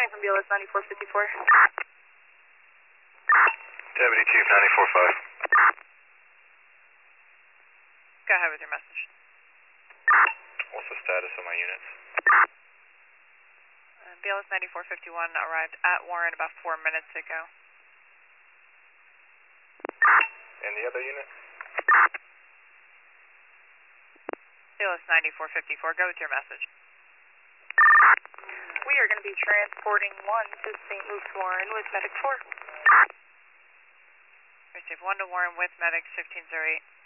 from BLS 9454. Deputy Chief 94.5. Go ahead with your message. What's the status of my units? BLS 9451 arrived at Warren about 4 minutes ago. And the other unit? BLS 9454, go with your message. We are going to be transporting 1 to St. Luke's Warren with Medic 4. Receive 1 to Warren with Medic 1508.